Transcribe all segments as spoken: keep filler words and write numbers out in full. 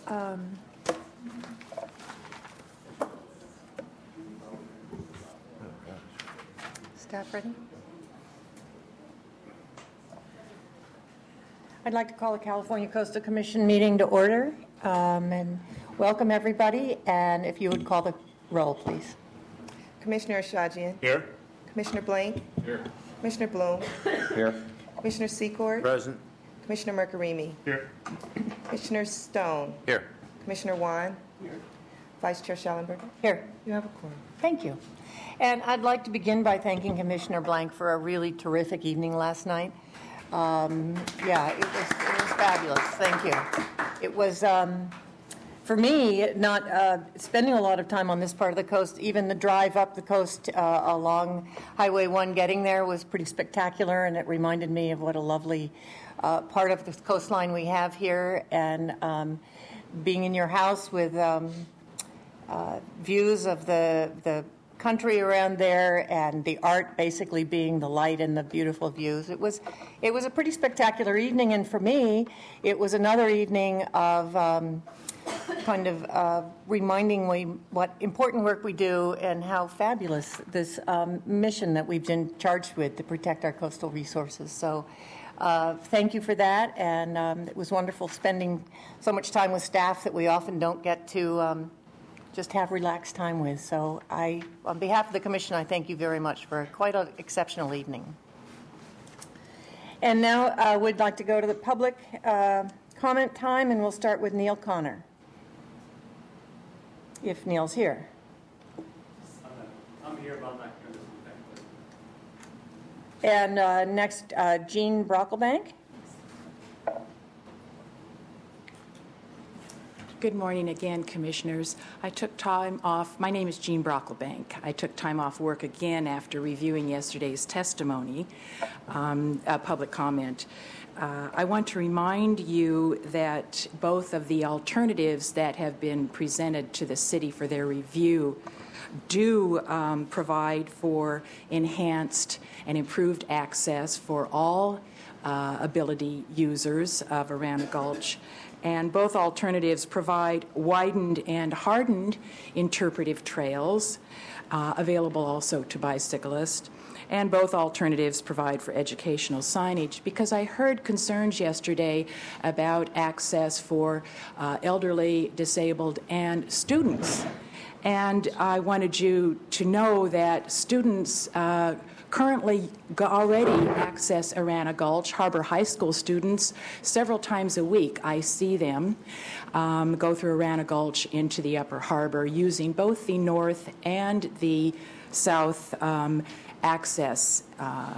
Um, staff ready? I'd like to call the California Coastal Commission meeting to order um, and welcome everybody. And if you would call the roll, please. Commissioner Ashajian. Here. Commissioner Blank. Here. Commissioner Bloom. Here. Commissioner Secord. Present. Commissioner Mercarimi. Here. Commissioner Stone. Here. Commissioner Wan. Here. Vice Chair Schallenberger. Here. You have a quorum. Thank you. And I'd like to begin by thanking Commissioner Blank for a really terrific evening last night. Um, yeah, it was, it was fabulous. Thank you. It was, um, for me, not uh, spending a lot of time on this part of the coast. Even the drive up the coast uh, along Highway one getting there was pretty spectacular, and it reminded me of what a lovely uh, part of the coastline we have here. And um, being in your house with um, uh, views of the the country around there, and the art basically being the light and the beautiful views. It was it was a pretty spectacular evening, and for me, it was another evening of um, kind of uh, reminding me what important work we do and how fabulous this um, mission that we've been charged with to protect our coastal resources. So uh, thank you for that, and um, it was wonderful spending so much time with staff that we often don't get to um, just have relaxed time with. So I, on behalf of the Commission, I thank you very much for quite an exceptional evening. And now uh, we'd like to go to the public uh, comment time, and we'll start with Neil Connor, if Neil's here. I'm here, but I'm not here. And uh, next, uh, Jean Brocklebank. Good morning again, Commissioners. I took time off. My name is Jean Brocklebank. I took time off work again after reviewing yesterday's testimony, um, uh, public comment. Uh, I want to remind you that both of the alternatives that have been presented to the city for their review do um, provide for enhanced and improved access for all uh, ability users of Arana Gulch. And both alternatives provide widened and hardened interpretive trails, uh, available also to bicyclists. And both alternatives provide for educational signage, because I heard concerns yesterday about access for uh, elderly, disabled, and students. And I wanted you to know that students uh, currently already access Arana Gulch. Harbor High School students, several times a week, I see them um, go through Arana Gulch into the Upper Harbor using both the north and the south um, access uh,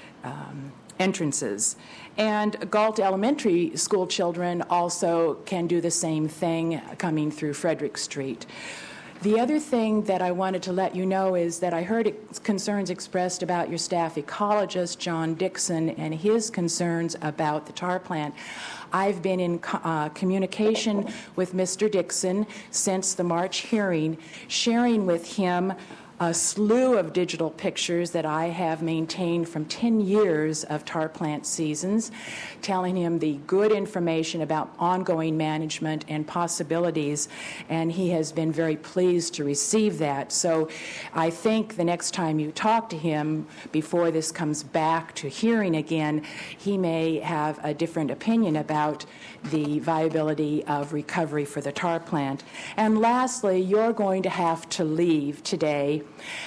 um, entrances. And Galt Elementary School children also can do the same thing coming through Frederick Street. The other thing that I wanted to let you know is that I heard concerns expressed about your staff ecologist, John Dixon, and his concerns about the tar plant. I've been in uh, communication with Mister Dixon since the March hearing, sharing with him a slew of digital pictures that I have maintained from ten years of tar plant seasons, telling him the good information about ongoing management and possibilities, and he has been very pleased to receive that. So I think the next time you talk to him, before this comes back to hearing again, he may have a different opinion about the viability of recovery for the tar plant. And lastly, you're going to have to leave today,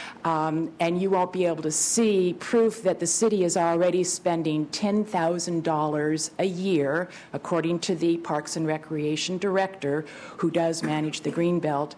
um, and you won't be able to see proof that the city is already spending ten thousand dollars a year, according to the Parks and Recreation Director, who does manage the Greenbelt,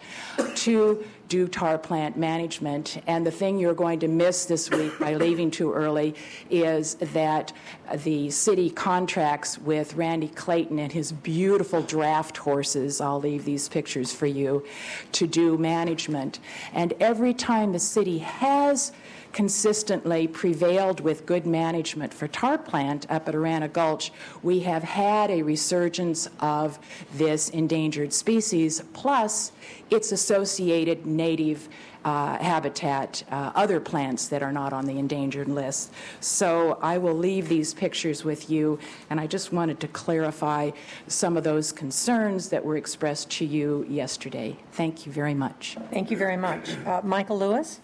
to do tar plant management. And the thing you're going to miss this week by leaving too early is that the city contracts with Randy Clayton and his beautiful draft horses, I'll leave these pictures for you, to do management. And every time the city has consistently prevailed with good management for tar plant up at Arana Gulch, we have had a resurgence of this endangered species, plus its associated native uh, habitat, uh, other plants that are not on the endangered list. So I will leave these pictures with you, and I just wanted to clarify some of those concerns that were expressed to you yesterday. Thank you very much. Thank you very much. Uh, Michael Lewis?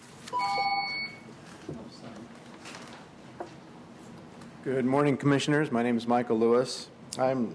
Good morning, Commissioners. My name is Michael Lewis. I'm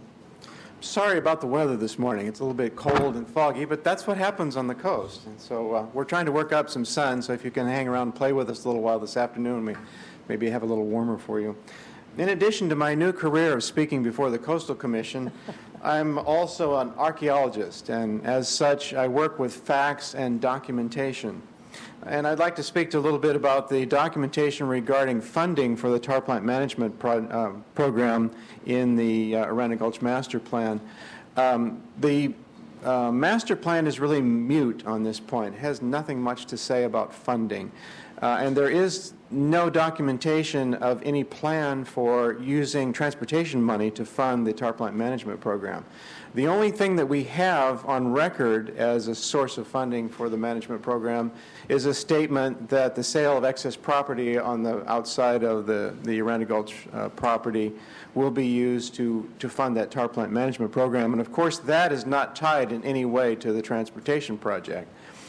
sorry about the weather this morning. It's a little bit cold and foggy, but that's what happens on the coast. And so uh, we're trying to work up some sun, so if you can hang around and play with us a little while this afternoon, we maybe have a little warmer for you. In addition to my new career of speaking before the Coastal Commission, I'm also an archaeologist, and as such, I work with facts and documentation. And I'd like to speak to a little bit about the documentation regarding funding for the tar plant management pro uh, program in the uh, Arana Gulch Master Plan. Um, the uh, master plan is really mute on this point. It has nothing much to say about funding. Uh, and there is no documentation of any plan for using transportation money to fund the tar plant management program. The only thing that we have on record as a source of funding for the management program is a statement that the sale of excess property on the outside of the, the Arana Gulch uh, property will be used to, to fund that tar plant management program. And of course, that is not tied in any way to the transportation project.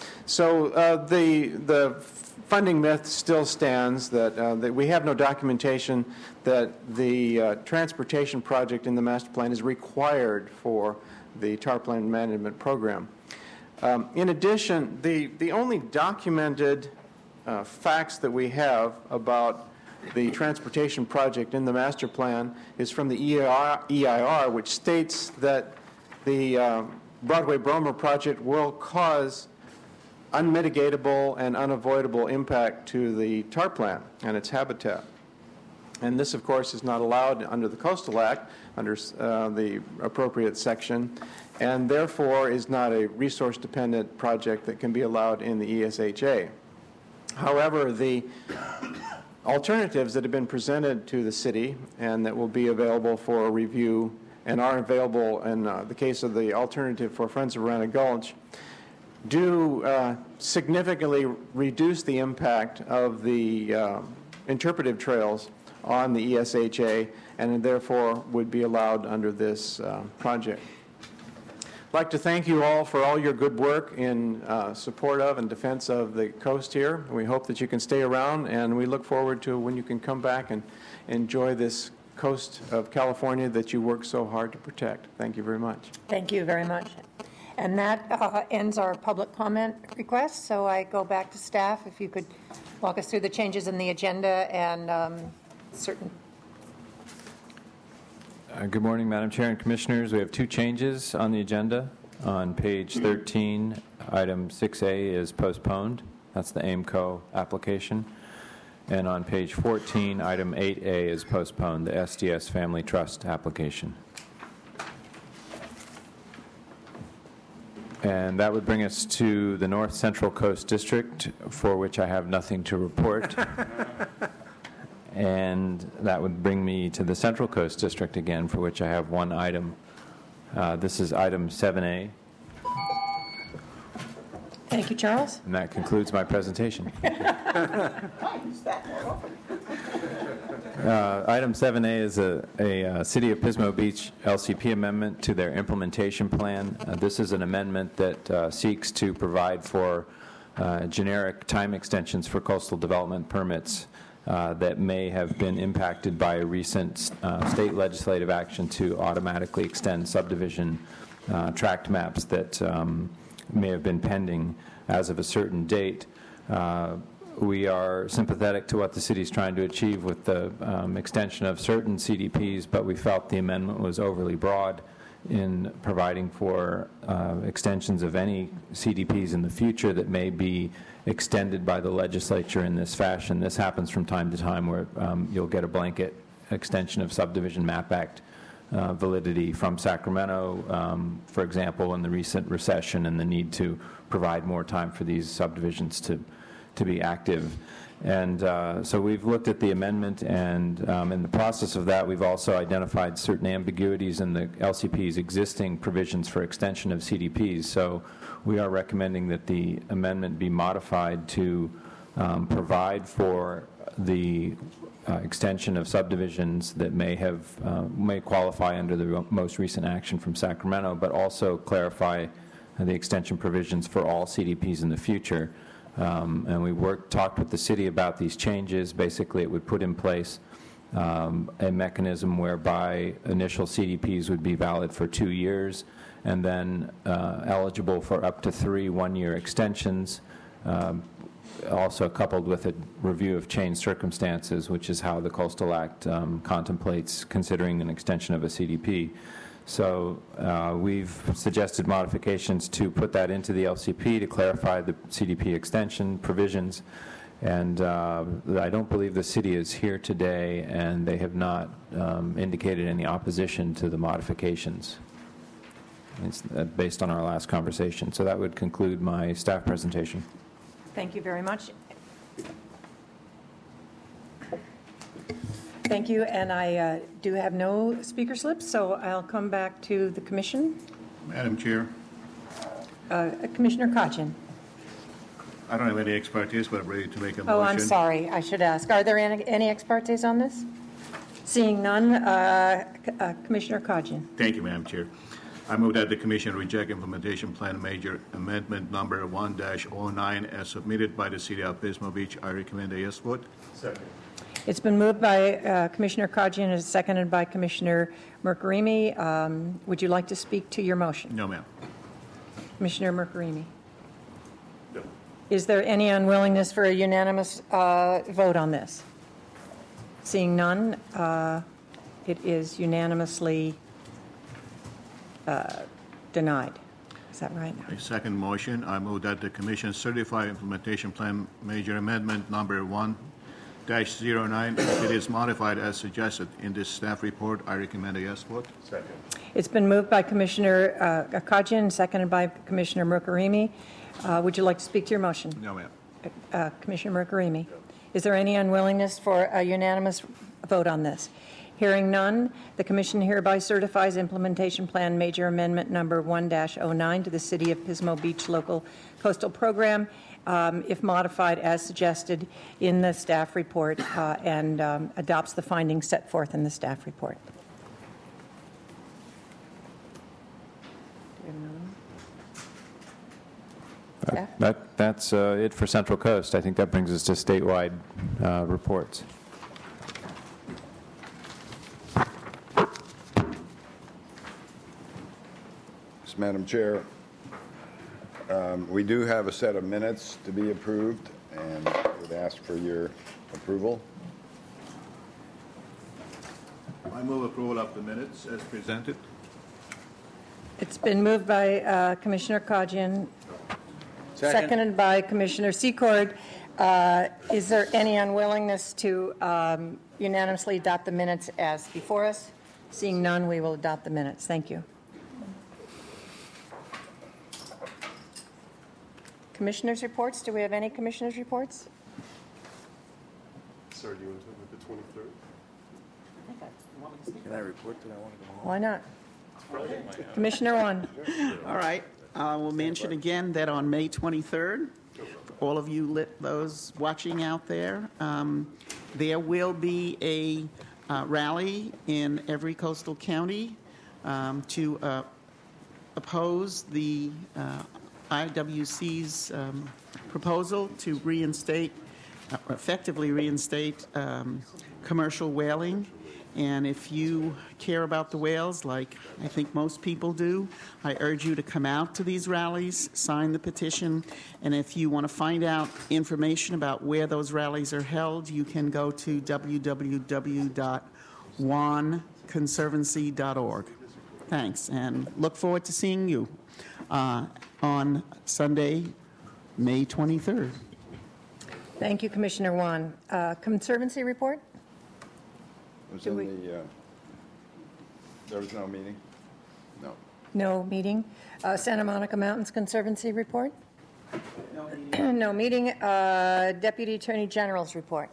So uh, the, the funding myth still stands that, uh, that we have no documentation that the uh, transportation project in the master plan is required for the tar plant management program. Um, in addition, the, the only documented uh, facts that we have about the transportation project in the master plan is from the E I R, which states that the uh, Broadway-Bromer project will cause unmitigatable and unavoidable impact to the tar plant and its habitat. And this, of course, is not allowed under the Coastal Act, under uh, the appropriate section, and therefore is not a resource-dependent project that can be allowed in the E S H A. However, the alternatives that have been presented to the city and that will be available for review and are available in uh, the case of the alternative for Friends of Arana Gulch do uh, significantly reduce the impact of the uh, interpretive trails on the E S H A and therefore would be allowed under this uh, project. I'd like to thank you all for all your good work in uh, support of and defense of the coast here. We hope that you can stay around, and we look forward to when you can come back and enjoy this coast of California that you work so hard to protect. Thank you very much. Thank you very much. And that uh, ends our public comment request. So I go back to staff. If you could walk us through the changes in the agenda and um, certain. Uh, good morning, Madam Chair and Commissioners. We have two changes on the agenda. On page thirteen, item six A is postponed. That's the AIMCO application. And on page fourteen, item eight A is postponed, the S D S Family Trust application. And that would bring us to the North Central Coast District, for which I have nothing to report. And that would bring me to the Central Coast District again, for which I have one item. Uh, this is item seven A. Thank you, Charles. And that concludes my presentation. Uh, item seven A is a, a, a City of Pismo Beach L C P amendment to their implementation plan. Uh, this is an amendment that uh, seeks to provide for uh, generic time extensions for coastal development permits uh, that may have been impacted by a recent uh, state legislative action to automatically extend subdivision uh, tract maps that um, may have been pending as of a certain date. Uh, We are sympathetic to what the city is trying to achieve with the um, extension of certain C D Ps, but we felt the amendment was overly broad in providing for uh, extensions of any C D Ps in the future that may be extended by the legislature in this fashion. This happens from time to time where um, you'll get a blanket extension of Subdivision Map Act uh, validity from Sacramento, um, for example, in the recent recession and the need to provide more time for these subdivisions to to be active. And uh, so we've looked at the amendment, and um, in the process of that, we've also identified certain ambiguities in the L C P's existing provisions for extension of C D Ps. So we are recommending that the amendment be modified to um, provide for the uh, extension of subdivisions that may have uh, may qualify under the most recent action from Sacramento, but also clarify the extension provisions for all C D Ps in the future. Um, and we worked, talked with the city about these changes. Basically, it would put in place um, a mechanism whereby initial C D Ps would be valid for two years and then uh, eligible for up to three one-year extensions, um, also coupled with a review of changed circumstances, which is how the Coastal Act um, contemplates considering an extension of a C D P. So uh, we've suggested modifications to put that into the L C P to clarify the C D P extension provisions. And uh, I don't believe the city is here today, and they have not um, indicated any opposition to the modifications. It's uh, based on our last conversation. So that would conclude my staff presentation. Thank you very much. Thank you, and I uh, do have no speaker slips, so I'll come back to the commission. Madam Chair, Uh, Commissioner Kachin. I don't have any expertise, but I'm ready to make a motion. Oh, I'm sorry, I should ask. Are there any, any ex partes on this? Seeing none, uh, C- uh, Commissioner Kachin. Thank you, Madam Chair. I move that the Commission reject Implementation Plan Major Amendment Number one dash oh nine as submitted by the City of Pismo Beach. I recommend a yes vote. Second. It's been moved by uh, Commissioner Kachin and seconded by Commissioner Mercarimi. Um, would you like to speak to your motion? No, ma'am. Commissioner Mercarimi. No. Is there any unwillingness for a unanimous uh, vote on this? Seeing none, uh, it is unanimously uh, denied. Is that right? A second motion. I move that the Commission certify Implementation Plan Major Amendment Number one dash zero nine. If it is modified as suggested in this staff report, I recommend a yes vote. Second. It's been moved by Commissioner uh, Kachin, seconded by Commissioner Mercarimi. Uh, would you like to speak to your motion? No, ma'am. Uh, Commissioner Mercarimi. Is there any unwillingness for a unanimous vote on this? Hearing none, the Commission hereby certifies Implementation Plan Major Amendment Number one dash oh nine to the City of Pismo Beach Local Coastal Program, um, if modified as suggested in the staff report, uh, and um, adopts the findings set forth in the staff report. Do we have another one? Staff? That, that's uh, it for Central Coast. I think that brings us to statewide uh, reports. Yes, Madam Chair, um, we do have a set of minutes to be approved, and I would ask for your approval. I move approval of the minutes as presented. It's been moved by uh, Commissioner Kajin, seconded by Commissioner Secord. Uh, Is there any unwillingness to um, unanimously adopt the minutes as before us? Seeing none, we will adopt the minutes. Thank you. Commissioners' reports. Do we have any commissioners' reports? Sir, do you want to talk about the twenty-third? Can I report that I want to go home? Why not? Commissioner One. All right. I will mention again that on May twenty-third, for all of you lit, those watching out there, um, there will be a uh, rally in every coastal county um, to uh, oppose the uh, I W C's um, proposal to reinstate, uh, effectively reinstate um, commercial whaling. And if you care about the whales, like I think most people do, I urge you to come out to these rallies, sign the petition, and if you want to find out information about where those rallies are held, you can go to w w w dot wan conservancy dot org. Thanks, and look forward to seeing you uh, on Sunday, May twenty-third. Thank you, Commissioner One. Uh, Conservancy report? It was Do in we- the, uh, there was no meeting? No. No meeting. Uh, Santa Monica Mountains Conservancy report? No meeting. Uh, Deputy Attorney General's report.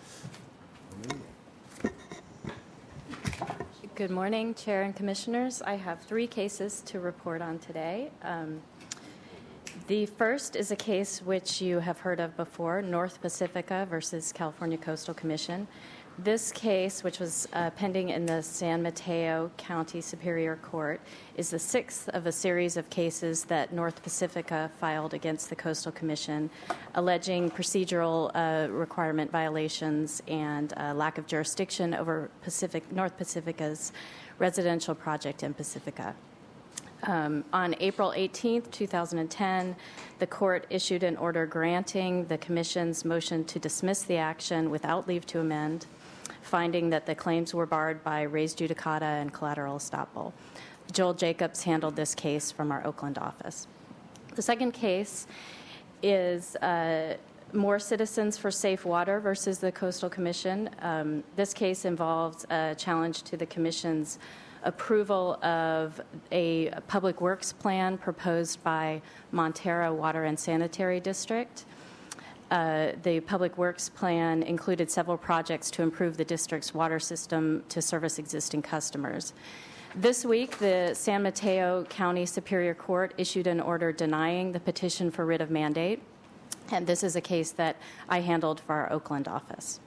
Good morning, Chair and Commissioners. I have three cases to report on today. Um, the first is a case which you have heard of before, North Pacifica versus California Coastal Commission. This case, which was uh, pending in the San Mateo County Superior Court, is the sixth of a series of cases that North Pacifica filed against the Coastal Commission, alleging procedural uh, requirement violations and uh, lack of jurisdiction over Pacific, North Pacifica's residential project in Pacifica. Um, on April eighteenth, two thousand ten, the court issued an order granting the Commission's motion to dismiss the action without leave to amend, finding that the claims were barred by res judicata and collateral estoppel. Joel Jacobs handled this case from our Oakland office. The second case is uh, More Citizens for Safe Water versus the Coastal Commission. Um, this case involves a challenge to the Commission's approval of a public works plan proposed by Montero Water and Sanitary District. Uh, the Public Works Plan included several projects to improve the district's water system to service existing customers. This week, the San Mateo County Superior Court issued an order denying the petition for writ of mandate, and this is a case that I handled for our Oakland office.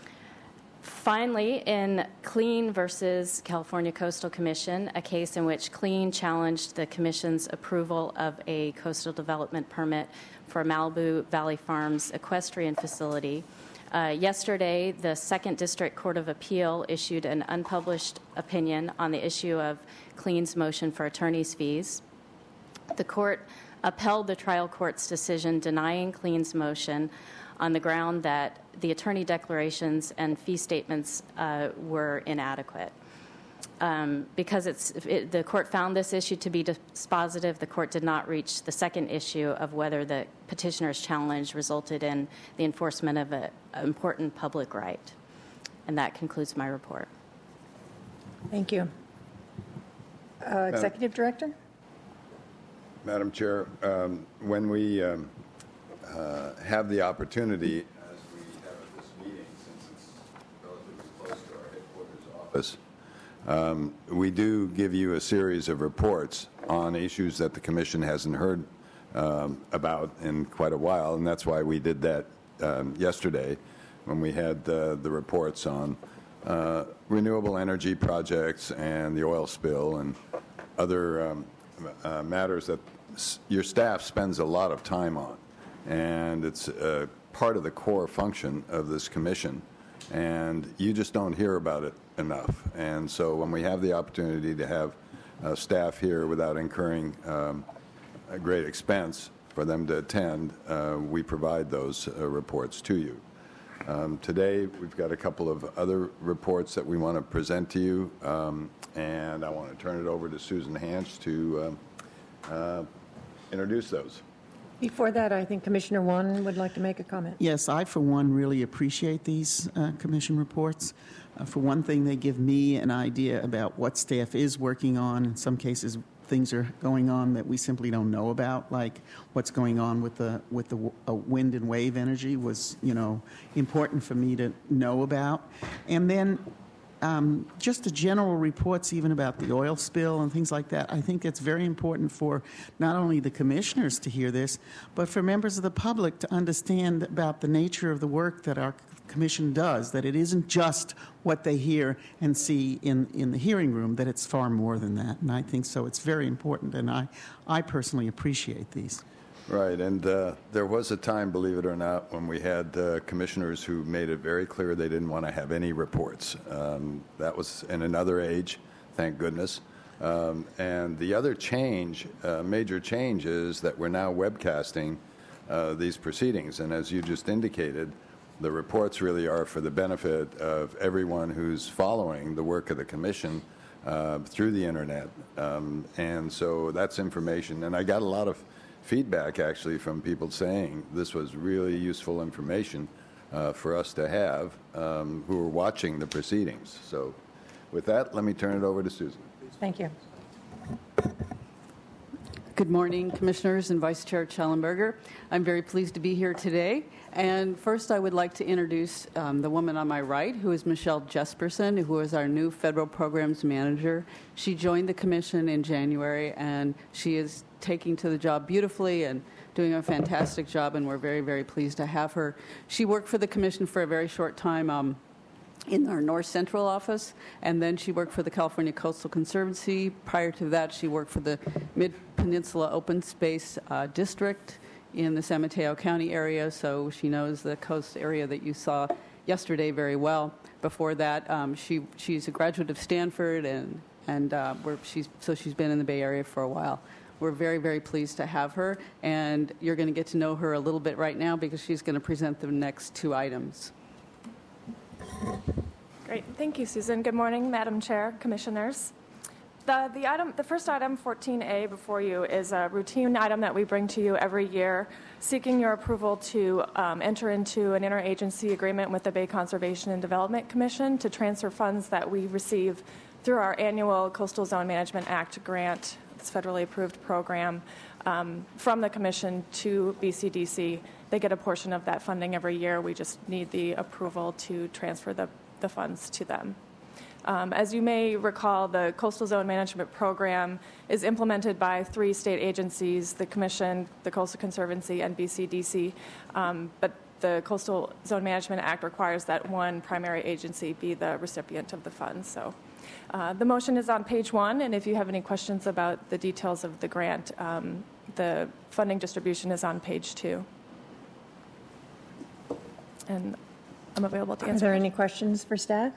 Finally, in Clean versus California Coastal Commission, a case in which Clean challenged the Commission's approval of a coastal development permit for Malibu Valley Farms equestrian facility. Uh, yesterday, the Second District Court of Appeal issued an unpublished opinion on the issue of Clean's motion for attorney's fees. The court upheld the trial court's decision denying Clean's motion on the ground that the attorney declarations and fee statements uh, were inadequate. Um, because it's, it, the court found this issue to be dispositive, the court did not reach the second issue of whether the petitioner's challenge resulted in the enforcement of an important public right. And that concludes my report. Thank you. Uh, Executive Director? Madam Chair, um, when we um, uh, have the opportunity, as we have at this meeting, since it's relatively close to our headquarters office, Um, we do give you a series of reports on issues that the Commission hasn't heard um, about in quite a while, and that's why we did that um, yesterday when we had uh, the reports on uh, renewable energy projects and the oil spill and other um, uh, matters that s- your staff spends a lot of time on. And it's uh, part of the core function of this Commission, and you just don't hear about it enough. And so when we have the opportunity to have uh, staff here without incurring um, a great expense for them to attend, uh, we provide those uh, reports to you. Um, today, we've got a couple of other reports that we want to present to you, um, and I want to turn it over to Susan Hanch to uh, uh, introduce those. Before that, I think Commissioner One would like to make a comment. Yes, I, for one, really appreciate these uh, commission reports. Uh, for one thing, they give me an idea about what staff is working on. In some cases, things are going on that we simply don't know about, like what's going on with the with the uh, wind and wave energy was, you know, important for me to know about. And then Um, just the general reports even about the oil spill and things like that. I think it's very important for not only the commissioners to hear this, but for members of the public to understand about the nature of the work that our commission does, that it isn't just what they hear and see in, in the hearing room, that it's far more than that. And I think so. It's very important, and I, I personally appreciate these. Right, and uh, there was a time, believe it or not, when we had uh, commissioners who made it very clear they didn't want to have any reports. Um, that was in another age, thank goodness. Um, and the other change, uh, major change, is that we're now webcasting uh, these proceedings. And as you just indicated, the reports really are for the benefit of everyone who's following the work of the commission uh, through the internet. Um, and so that's information. And I got a lot of feedback, actually, from people saying this was really useful information uh, for us to have um, who are watching the proceedings. So with that, let me turn it over to Susan. Thank you. Good morning, Commissioners and Vice Chair Schellenberger. I'm very pleased to be here today. And first, I would like to introduce um, the woman on my right, who is Michelle Jesperson, who is our new Federal Programs Manager. She joined the Commission in January, and she is taking to the job beautifully and doing a fantastic job, and we're very, very pleased to have her. She worked for the Commission for a very short time um, in our North Central office, and then she worked for the California Coastal Conservancy. Prior to that, she worked for the Mid-Peninsula Open Space uh, District in the San Mateo County area, so she knows the coast area that you saw yesterday very well. Before that, um, she she's a graduate of Stanford, and and uh, we're, she's so she's been in the Bay Area for a while. We're very, very pleased to have her, and you're going to get to know her a little bit right now because she's going to present the next two items. Great. Thank you, Susan. Good morning, Madam Chair, Commissioners. The, the, item, the first item, fourteen A, before you is a routine item that we bring to you every year, seeking your approval to um, enter into an interagency agreement with the Bay Conservation and Development Commission to transfer funds that we receive through our annual Coastal Zone Management Act grant, this federally approved program, um, from the Commission to B C D C. They get a portion of that funding every year. We just need the approval to transfer the, the funds to them. Um, as you may recall, the Coastal Zone Management Program is implemented by three state agencies, the Commission, the Coastal Conservancy, and B C D C. Um, but the Coastal Zone Management Act requires that one primary agency be the recipient of the funds. So uh, the motion is on page one, and if you have any questions about the details of the grant, um, the funding distribution is on page two. And I'm available to answer. Are there any questions for staff?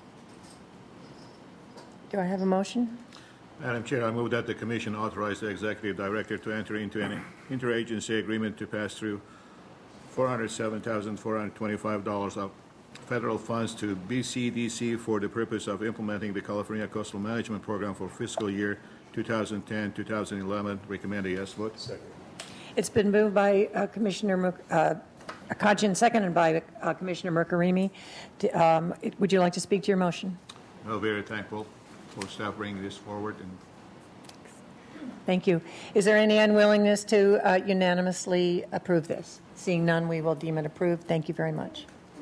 Do I have a motion? Madam Chair, I move that the Commission authorize the Executive Director to enter into an interagency agreement to pass through four hundred seven thousand four hundred twenty-five dollars of federal funds to B C D C for the purpose of implementing the California Coastal Management Program for fiscal year two thousand ten to two thousand eleven. Recommend a yes vote. Second. It's been moved by uh, Commissioner Muk- uh, Akajian, seconded by uh, Commissioner Mercarimi. To, um, it, would you like to speak to your motion? No, very thankful for staff bringing this forward. And Thank you. Is there any unwillingness to uh, unanimously approve this? Seeing none, we will deem it approved. Thank you very much.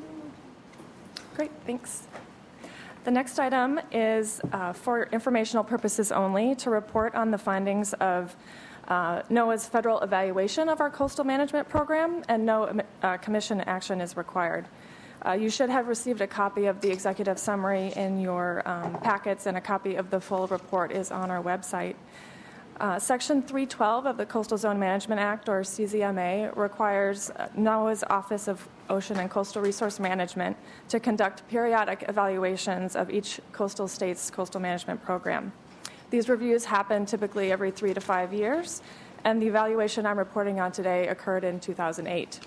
Great, thanks. The next item is uh, for informational purposes only to report on the findings of uh, NOAA's federal evaluation of our coastal management program, and no uh, commission action is required. Uh, you should have received a copy of the executive summary in your um, packets, and a copy of the full report is on our website. Uh, Section three twelve of the Coastal Zone Management Act, or C Z M A, requires NOAA's Office of Ocean and Coastal Resource Management to conduct periodic evaluations of each coastal state's coastal management program. These reviews happen typically every three to five years, and the evaluation I'm reporting on today occurred in two thousand eight.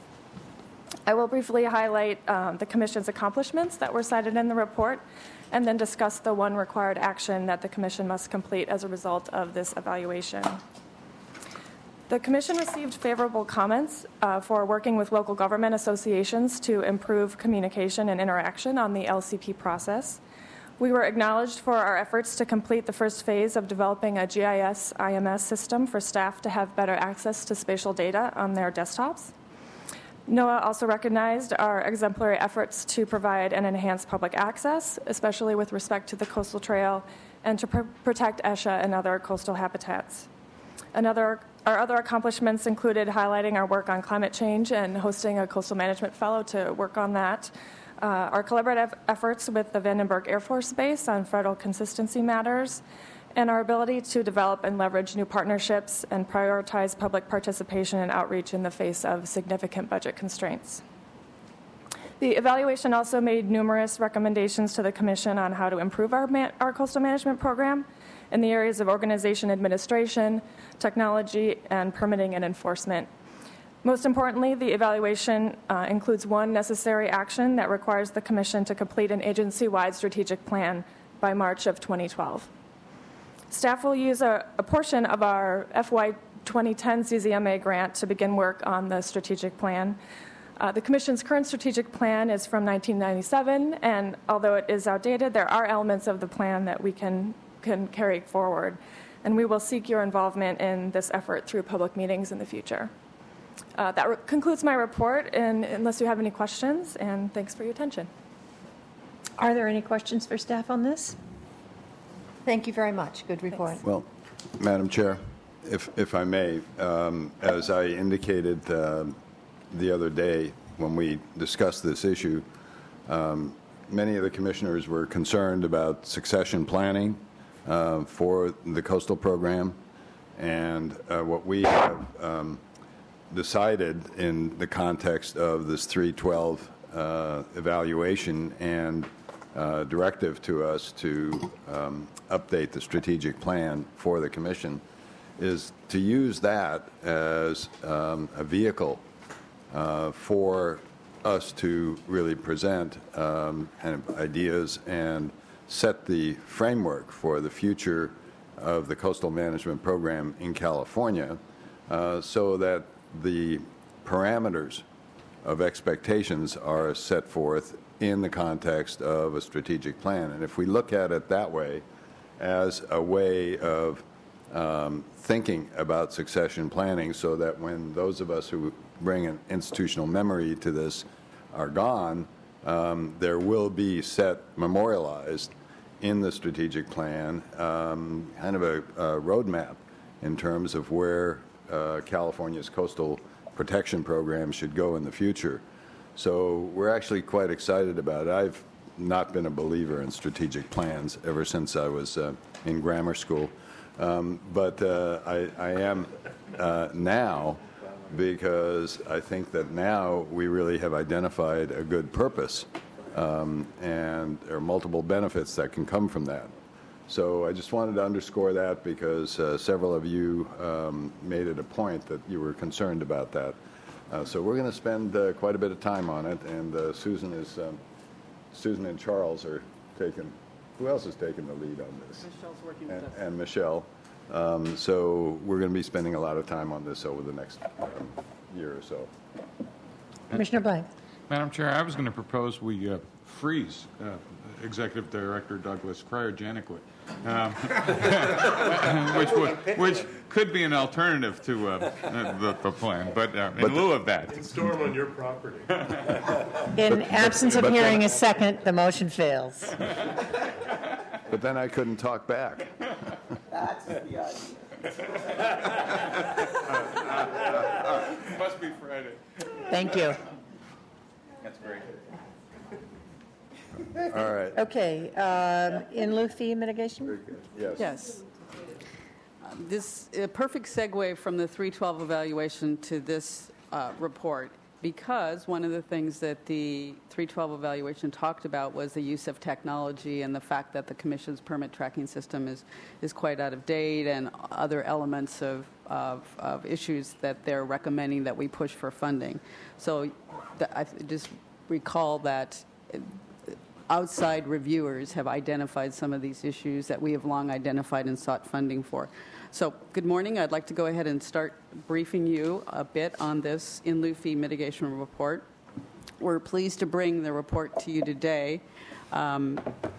I will briefly highlight um, the Commission's accomplishments that were cited in the report, and then discuss the one required action that the Commission must complete as a result of this evaluation. The Commission received favorable comments uh, for working with local government associations to improve communication and interaction on the L C P process. We were acknowledged for our efforts to complete the first phase of developing a G I S I M S system for staff to have better access to spatial data on their desktops. NOAA also recognized our exemplary efforts to provide and enhance public access, especially with respect to the coastal trail, and to pr- protect ESHA and other coastal habitats. Another, our other accomplishments included highlighting our work on climate change and hosting a coastal management fellow to work on that, uh, our collaborative efforts with the Vandenberg Air Force Base on federal consistency matters, and our ability to develop and leverage new partnerships and prioritize public participation and outreach in the face of significant budget constraints. The evaluation also made numerous recommendations to the Commission on how to improve our, man- our coastal management program in the areas of organization, administration, technology, and permitting and enforcement. Most importantly, the evaluation uh, includes one necessary action that requires the Commission to complete an agency-wide strategic plan by March of twenty twelve. Staff will use a, a portion of our F Y twenty ten C Z M A grant to begin work on the strategic plan. Uh, the Commission's current strategic plan is from nineteen ninety-seven, and although it is outdated, there are elements of the plan that we can, can carry forward. and we will seek your involvement in this effort through public meetings in the future. Uh, that re- concludes my report, and unless you have any questions, and thanks for your attention. Are there any questions for staff on this? Thank you very much. Good report. Thanks. Well, Madam Chair, if, if I may, um, as I indicated uh, the other day when we discussed this issue, um, many of the commissioners were concerned about succession planning uh, for the coastal program, and uh, what we have um, decided in the context of this three twelve uh, evaluation and uh, directive to us to um, update the strategic plan for the commission is to use that as um, a vehicle uh, for us to really present um, kind of ideas and set the framework for the future of the coastal management program in California, uh, so that the parameters of expectations are set forth in the context of a strategic plan. And if we look at it that way, as a way of um, thinking about succession planning, so that when those of us who bring an institutional memory to this are gone, um, there will be set, memorialized in the strategic plan, um, kind of a, a roadmap in terms of where uh, California's coastal protection program should go in the future. So we're actually quite excited about it. I've not been a believer in strategic plans ever since I was uh, in grammar school, um, but uh, I, I am uh, now, because I think that now we really have identified a good purpose, um, and there are multiple benefits that can come from that. So I just wanted to underscore that, because uh, several of you um, made it a point that you were concerned about that. Uh, so we're going to spend uh, quite a bit of time on it, and uh, Susan is um, Susan and Charles are taking. Who else is taking the lead on this? Michelle's working and, with us. and Michelle. Um, so we're going to be spending a lot of time on this over the next um, year or so. Commissioner Blank. Madam Chair, I was going to propose we uh, freeze uh, Executive Director Douglas cryogenically, um, which would, which could be an alternative to uh, the, the plan, but uh, in But lieu of that. Store them on your property. In absence of but hearing then- a second, the motion fails. But then I couldn't talk back. That's the idea. Must be Friday. Thank you. That's great. All right. Okay, um, in lieu fee mitigation? Yes. Yes. Um, This, a perfect segue from the three twelve evaluation to this uh, report, because one of the things that the three twelve evaluation talked about was the use of technology and the fact that the Commission's permit tracking system is, is quite out of date, and other elements of, of, of issues that they're recommending that we push for funding. So th- I just recall that outside reviewers have identified some of these issues that we have long identified and sought funding for. So, good morning. I'd like to go ahead and start briefing you a bit on this in lieu fee mitigation report. We're pleased to bring the report to you today. Um,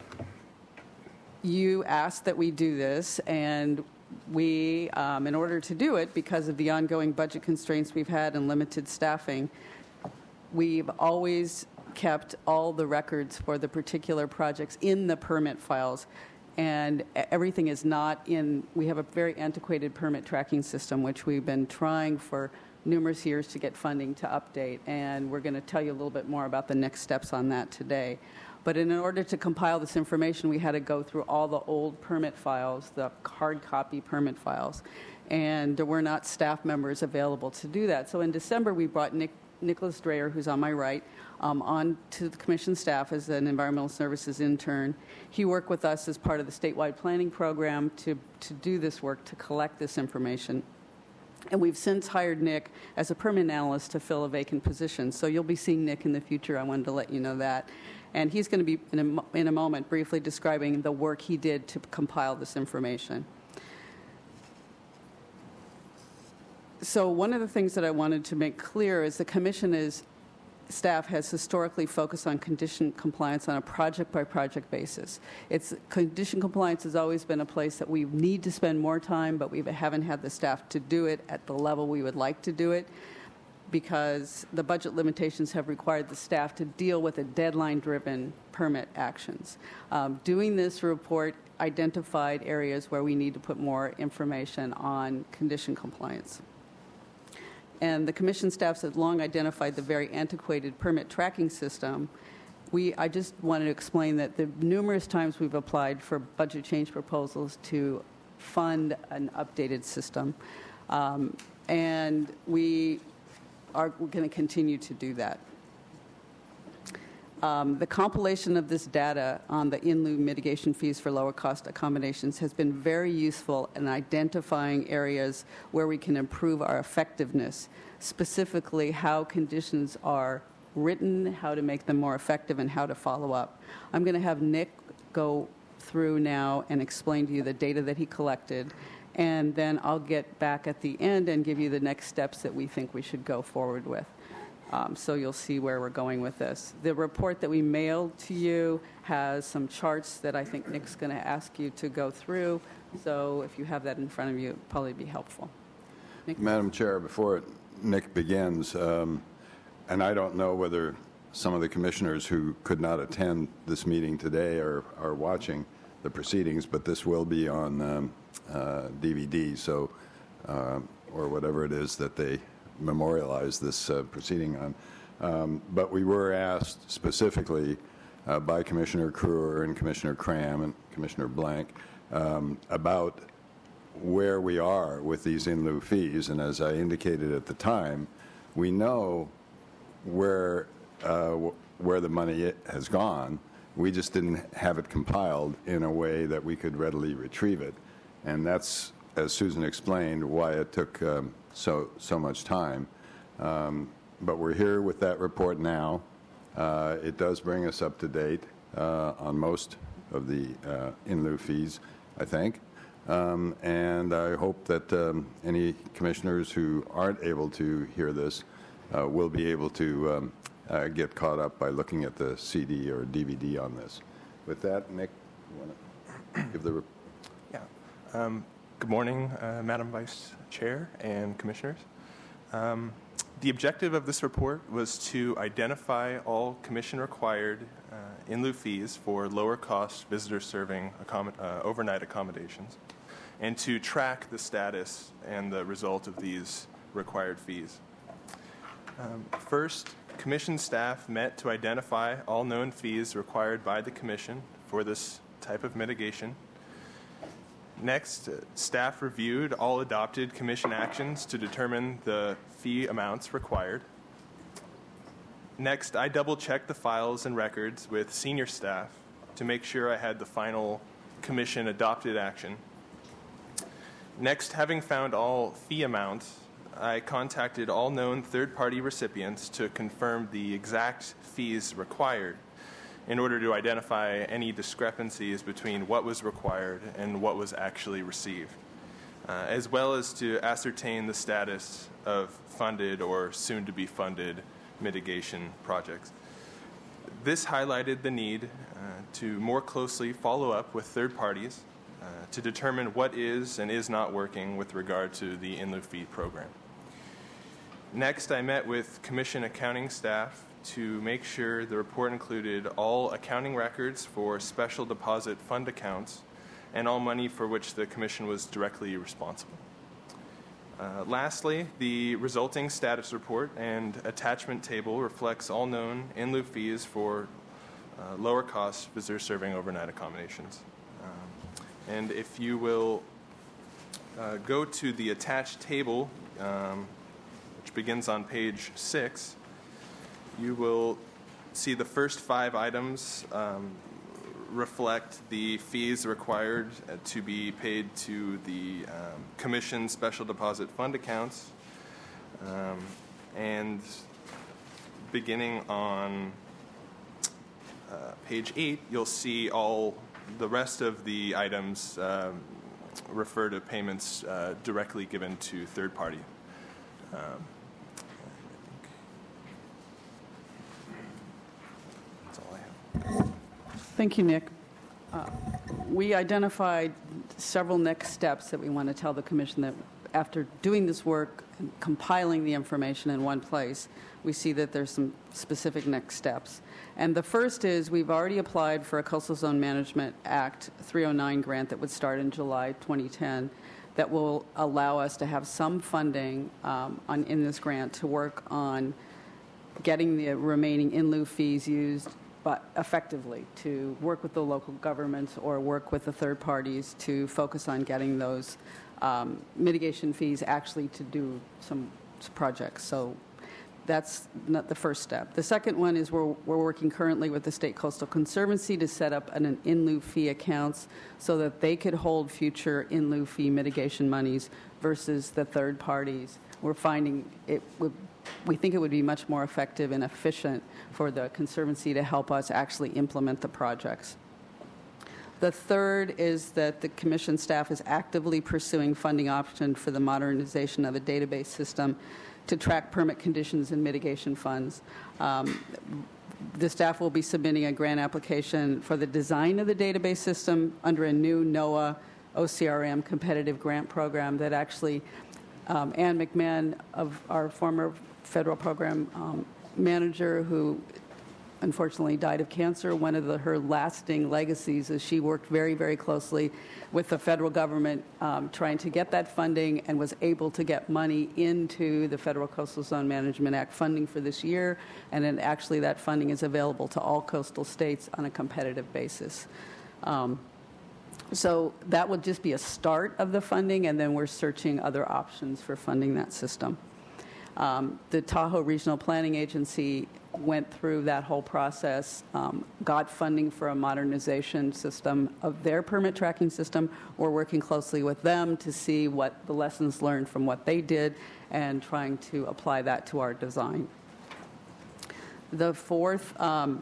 you asked that we do this, and we, um, in order to do it, because of the ongoing budget constraints we've had and limited staffing, we've always kept all the records for the particular projects in the permit files, and everything is not in. We have a very antiquated permit tracking system, which we've been trying for numerous years to get funding to update, and we're going to tell you a little bit more about the next steps on that today. But in order to compile this information, we had to go through all the old permit files, the hard copy permit files, and there were not staff members available to do that. So in December, we brought Nick Nicholas Dreyer, who's on my right, um, on to the Commission staff as an environmental services intern. He worked with us as part of the statewide planning program to, to do this work, to collect this information. And we've since hired Nick as a permanent analyst to fill a vacant position. So you'll be seeing Nick in the future. I wanted to let you know that. And he's going to be, in a, in a moment, briefly describing the work he did to compile this information. So one of the things that I wanted to make clear is the Commission is staff has historically focused on condition compliance on a project-by-project basis. It's condition compliance has always been a place that we need to spend more time, but we haven't had the staff to do it at the level we would like to do it, because the budget limitations have required the staff to deal with a deadline-driven permit actions. Um, doing this report identified areas where we need to put more information on condition compliance. And the commission staffs have long identified the very antiquated permit tracking system. We, I just wanted to explain that the numerous times we've applied for budget change proposals to fund an updated system, um, and we are going to continue to do that. Um, the compilation of this data on the in lieu mitigation fees for lower cost accommodations has been very useful in identifying areas where we can improve our effectiveness, specifically how conditions are written, how to make them more effective, and how to follow up. I'm going to have Nick go through now and explain to you the data that he collected, and then I'll get back at the end and give you the next steps that we think we should go forward with. Um, so you'll see where we're going with this. The report that we mailed to you has some charts that I think Nick's going to ask you to go through. So if you have that in front of you, it'd probably be helpful. Nick? Madam Chair, before Nick begins, um, and I don't know whether some of the commissioners who could not attend this meeting today are, are watching the proceedings, but this will be on um, uh, D V D, so uh, or whatever it is that they memorialize this uh, proceeding on. Um, but we were asked specifically uh, by Commissioner Kruer and Commissioner Cram and Commissioner Blank um, about where we are with these in lieu fees. And as I indicated at the time, we know where uh, w- where the money has gone. We just didn't have it compiled in a way that we could readily retrieve it. And that's, as Susan explained, why it took um, so so much time. Um, but we're here with that report now. Uh, it does bring us up to date uh, on most of the uh, in lieu fees, I think. Um, and I hope that um, any commissioners who aren't able to hear this uh, will be able to um, uh, get caught up by looking at the C D or D V D on this. With that, Nick, you want to give the report? Yeah. Um, good morning, uh, Madam Vice Chair and Commissioners. Um, the objective of this report was to identify all commission-required uh, in lieu fees for lower-cost visitor-serving accom- uh, overnight accommodations, and to track the status and the result of these required fees. Um, first, Commission staff met to identify all known fees required by the Commission for this type of mitigation. Next, uh, staff reviewed all adopted Commission actions to determine the fee amounts required. Next, I double-checked the files and records with senior staff to make sure I had the final Commission adopted action. Next, having found all fee amounts, I contacted all known third-party recipients to confirm the exact fees required in order to identify any discrepancies between what was required and what was actually received, uh, as well as to ascertain the status of funded or soon-to-be funded mitigation projects. This highlighted the need uh, to more closely follow up with third parties uh, to determine what is and is not working with regard to the in lieu fee program. Next, I met with Commission accounting staff to make sure the report included all accounting records for special deposit fund accounts and all money for which the Commission was directly responsible. Uh, lastly, the resulting status report and attachment table reflects all known in lieu fees for uh, lower cost visitor serving overnight accommodations. Um, and if you will uh, go to the attached table, um, which begins on page six, you will see the first five items um, reflect the fees required to be paid to the um, Commission special deposit fund accounts. Um, and beginning on uh, page eight, you'll see all the rest of the items um, refer to payments uh, directly given to third party. Um, Thank you, Nick. Uh, we identified several next steps that we want to tell the Commission that after doing this work and compiling the information in one place, we see that there's some specific next steps. And the first is we've already applied for a Coastal Zone Management Act three oh nine grant that would start in July twenty ten that will allow us to have some funding um, on, in this grant to work on getting the remaining in lieu fees used but effectively to work with the local governments or work with the third parties to focus on getting those um, mitigation fees actually to do some projects. So that's not the first step. The second one is we're, we're working currently with the State Coastal Conservancy to set up an, an in lieu fee accounts so that they could hold future in lieu fee mitigation monies versus the third parties. We're finding it would we think it would be much more effective and efficient for the Conservancy to help us actually implement the projects. The third is that the Commission staff is actively pursuing funding option for the modernization of a database system to track permit conditions and mitigation funds. Um, the staff will be submitting a grant application for the design of the database system under a new NOAA O C R M competitive grant program that actually um, Ann McMahon, of our former federal program um, manager, who unfortunately died of cancer, one of the, her lasting legacies is she worked very, very closely with the federal government um, trying to get that funding and was able to get money into the Federal Coastal Zone Management Act funding for this year, and then actually that funding is available to all coastal states on a competitive basis. Um, so that would just be a start of the funding, and then we're searching other options for funding that system. Um, the Tahoe Regional Planning Agency went through that whole process, um, got funding for a modernization system of their permit tracking system. We're working closely with them to see what the lessons learned from what they did and trying to apply that to our design. The fourth um,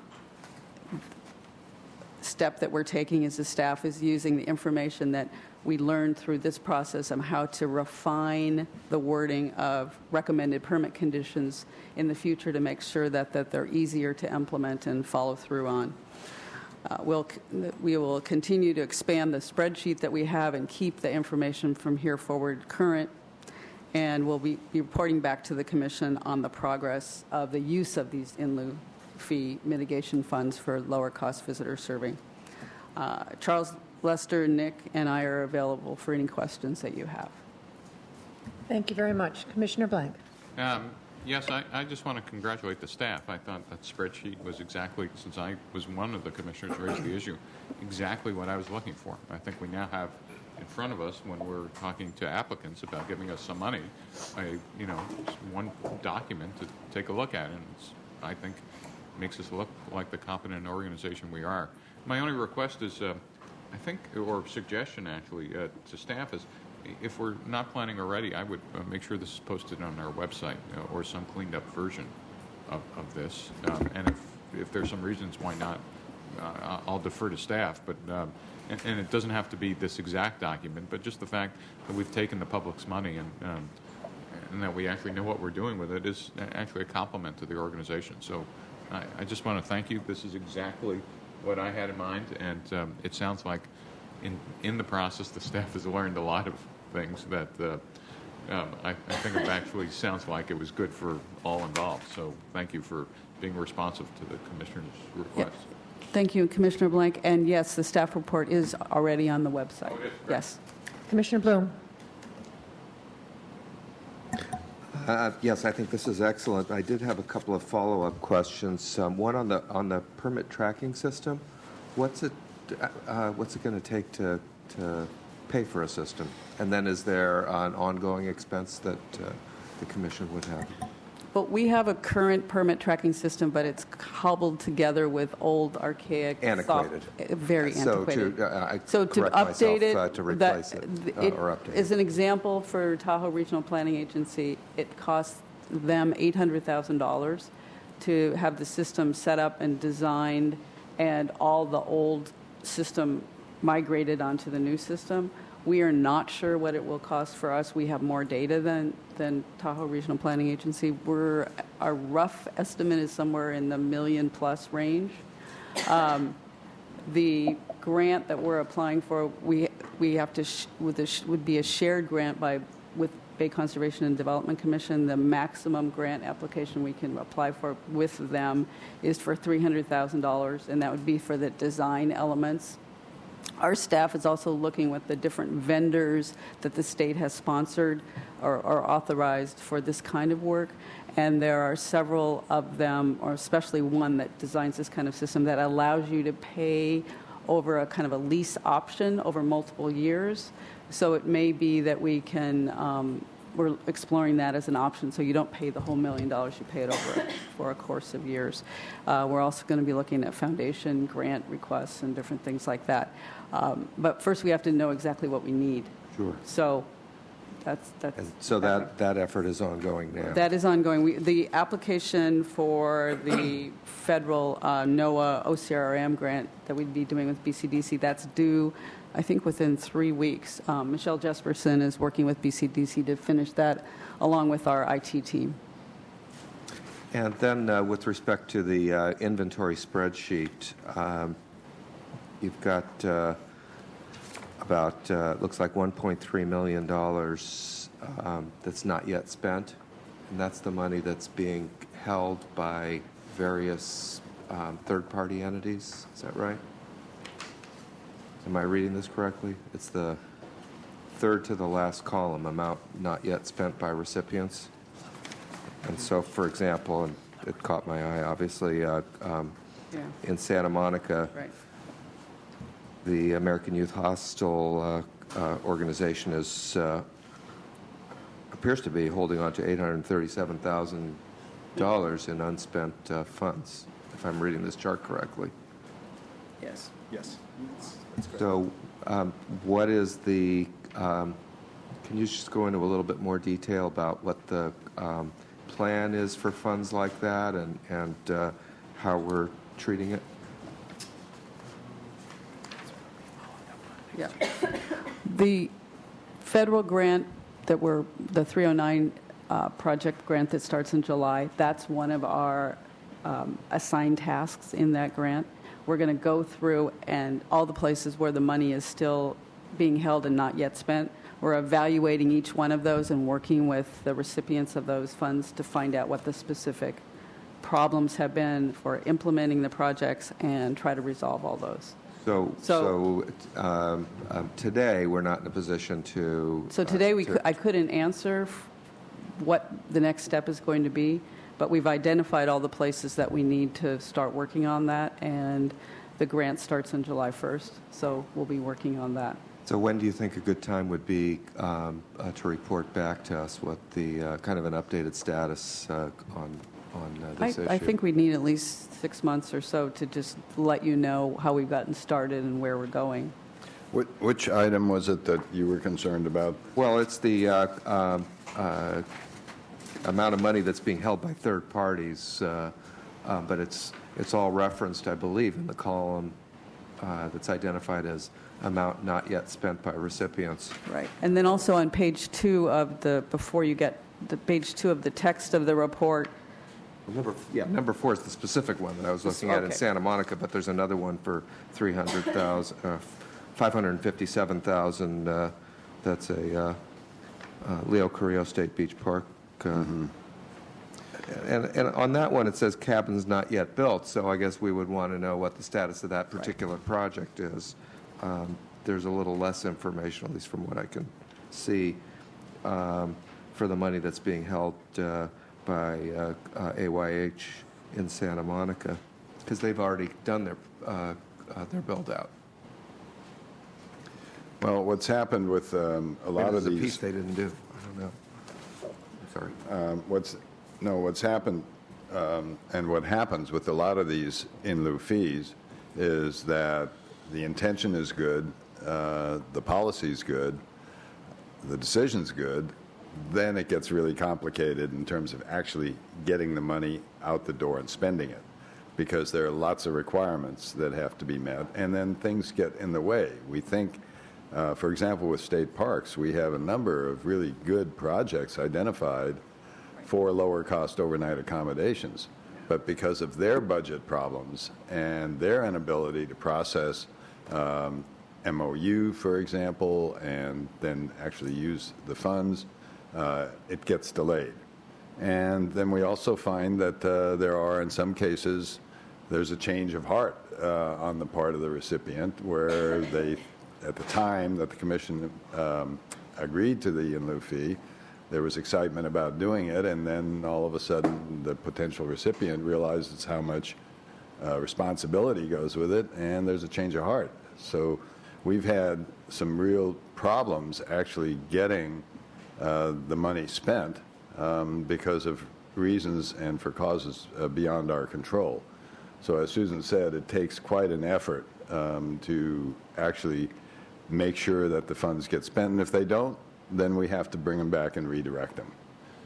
step that we're taking is the staff is using the information that we learned through this process on how to refine the wording of recommended permit conditions in the future to make sure that, that they're easier to implement and follow through on. Uh, we'll, we will continue to expand the spreadsheet that we have and keep the information from here forward current, and we'll be, be reporting back to the Commission on the progress of the use of these in lieu fee mitigation funds for lower cost visitor serving. Uh, Charles Lester, Nick, and I are available for any questions that you have. Thank you very much. Commissioner Blank. Um, yes, I, I just want to congratulate the staff. I thought that spreadsheet was exactly, since I was one of the commissioners who raised the issue, exactly what I was looking for. I think we now have in front of us, when we're talking to applicants about giving us some money, a, you know, one document to take a look at, and it's, I think makes us look like the competent organization we are. My only request is, uh, I think, or suggestion actually uh, to staff is, if we're not planning already, I would uh, make sure this is posted on our website uh, or some cleaned up version of, of this. Um, and if, if there's some reasons why not, uh, I'll defer to staff. But um, and, and it doesn't have to be this exact document, but just the fact that we've taken the public's money and um, and that we actually know what we're doing with it is actually a compliment to the organization. So I, I just want to thank you. This is exactly what I had in mind, and um, it sounds like in in the process the staff has learned a lot of things that uh, um, I, I think it actually sounds like it was good for all involved. So thank you for being responsive to the Commissioner's request. Yep. Thank you, Commissioner Blank. And yes, the staff report is already on the website. Oh, it is? Yes. Commissioner Bloom. Uh, yes, I think this is excellent. I did have a couple of follow-up questions. Um, one on the on the permit tracking system. What's it uh, What's it going to take to to pay for a system? And then is there an ongoing expense that uh, the Commission would have? Well, we have a current permit tracking system, but it's cobbled together with old, archaic, antiquated, soft, very so antiquated. To, uh, I so to update it, uh, to replace that, it, uh, it or update as it. an example for Tahoe Regional Planning Agency, it costs them eight hundred thousand dollars to have the system set up and designed, and all the old system migrated onto the new system. We are not sure what it will cost for us. We have more data than, than Tahoe Regional Planning Agency. We're, our rough estimate is somewhere in the million plus range. Um, The grant that we're applying for, we we have to sh- with a sh- would be a shared grant by with Bay Conservation and Development Commission. The maximum grant application we can apply for with them is for three hundred thousand dollars, and that would be for the design elements. Our staff is also looking with the different vendors that the state has sponsored or, or authorized for this kind of work. And there are several of them, or especially one that designs this kind of system that allows you to pay over a kind of a lease option over multiple years. So it may be that we can, um, we're exploring that as an option, so you don't pay the whole million dollars, you pay it over for a course of years. Uh, we're also going to be looking at foundation grant requests and different things like that. Um, but first we have to know exactly what we need. Sure. So that's, that's And so that, that effort is ongoing now. that is ongoing. We, the application for the federal uh, NOAA O C R M grant that we'd be doing with B C D C, that's due, I think, within three weeks. Um, Michelle Jesperson is working with B C D C to finish that, along with our I T team. And then uh, with respect to the uh, inventory spreadsheet, um, you've got uh, about, uh, looks like one point three million dollars um, that's not yet spent, and that's the money that's being held by various um, third-party entities. Is that right? Am I reading this correctly? It's the third to the last column, amount not yet spent by recipients. And so, for example, and it caught my eye, obviously, uh, um, Yeah. in Santa Monica, Right. the American Youth Hostel uh, uh, organization is uh, appears to be holding on to eight hundred thirty-seven thousand dollars in unspent uh, funds, if I'm reading this chart correctly. Yes. Yes. So, um, what is the? Um, can you just go into a little bit more detail about what the um, plan is for funds like that, and and uh, how we're treating it? Yeah. The federal grant that we're, the three oh nine uh, project grant that starts in July, that's one of our um, assigned tasks in that grant. We're going to go through and all the places where the money is still being held and not yet spent. We're evaluating each one of those and working with the recipients of those funds to find out what the specific problems have been for implementing the projects and try to resolve all those. So, So- so um, um, today we're not in a position to. So today, we uh, to- cou- I couldn't answer f- what the next step is going to be, but we've identified all the places that we need to start working on that, and the grant starts on July first, so we'll be working on that. So when do you think a good time would be um, uh, to report back to us what the uh, kind of an updated status uh, on on uh, I, this issue? I think we need at least six months or so to just let you know how we've gotten started and where we're going. Which, which item was it that you were concerned about? Well, it's the uh, um, uh, amount of money that's being held by third parties, uh, uh, but it's it's all referenced, I believe, in the column uh, that's identified as amount not yet spent by recipients. Right. And then also on page two of the, before you get the page two of the text of the report. Number, yeah, number four is the specific one that I was looking at in Okay. Santa Monica, but there's another one for three hundred thousand, uh, five hundred fifty-seven thousand. Uh, that's a uh, uh, Leo Carrillo State Beach Park. Uh, Mm-hmm. and, and on that one, it says cabins not yet built. So I guess we would want to know what the status of that particular project is. Um, there's a little less information, at least from what I can see, um, for the money that's being held uh, by uh, uh, A Y H in Santa Monica, because they've already done their uh, uh, their build out. Well, what's happened with um, a lot Maybe of there's a these. piece they didn't do. I don't know. I'm sorry. Um, what's no, what's happened, um, and what happens with a lot of these in lieu fees is that the intention is good, uh, the policy is good, the decision's good. Then it gets really complicated in terms of actually getting the money out the door and spending it, because there are lots of requirements that have to be met, and then things get in the way. We think, uh, for example, with state parks, we have a number of really good projects identified for lower cost overnight accommodations. But because of their budget problems and their inability to process um, M O U, for example, and then actually use the funds, uh, it gets delayed. And then we also find that uh, there are, in some cases, there's a change of heart uh, on the part of the recipient, where they, at the time that the commission um, agreed to the in lieu fee, there was excitement about doing it, and then all of a sudden the potential recipient realizes how much uh, responsibility goes with it, and there's a change of heart. So we've had some real problems actually getting uh, the money spent um, because of reasons and for causes uh, beyond our control. So as Susan said, it takes quite an effort um, to actually make sure that the funds get spent, and if they don't, then we have to bring them back and redirect them.